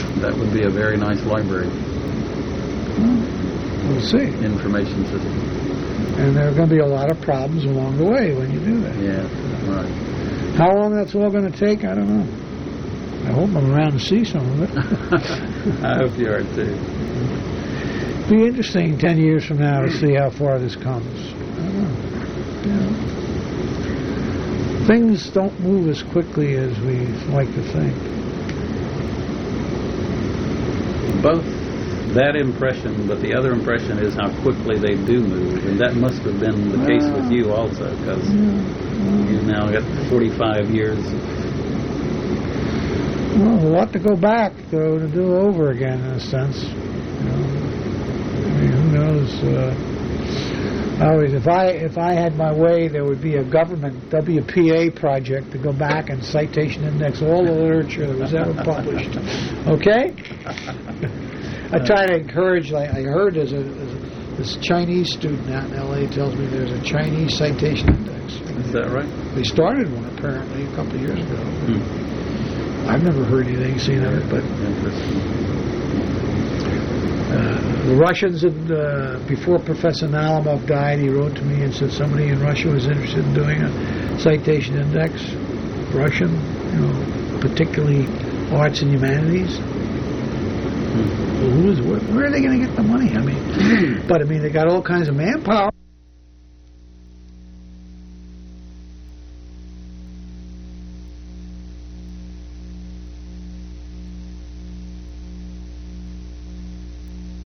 That would be a very nice library. We'll see. Information system. And there are going to be a lot of problems along the way when you do that. Yeah, right. How long that's all going to take, I don't know. I hope I'm around to see some of it. I hope you are too. Be interesting 10 years from now to see how far this comes. I don't know. Yeah. Things don't move as quickly as we like to think. Both that impression, but the other impression is how quickly they do move, and that must have been the case with you also, because you've now got 45 years. Well, a lot to go back, though, to do over again, in a sense. You know? I mean, who knows? Always, if I had my way, there would be a government WPA project to go back and citation index all the literature that was ever published. Okay? I try to encourage. Like I heard, this Chinese student out in L.A. tells me there's a Chinese citation index. Is that right? They started one apparently a couple of years ago. I've never heard anything, seen of it, but. The Russians, before Professor Nalimov died, he wrote to me and said somebody in Russia was interested in doing a citation index, Russian, particularly arts and humanities. Well, where are they going to get the money? I mean, they got all kinds of manpower.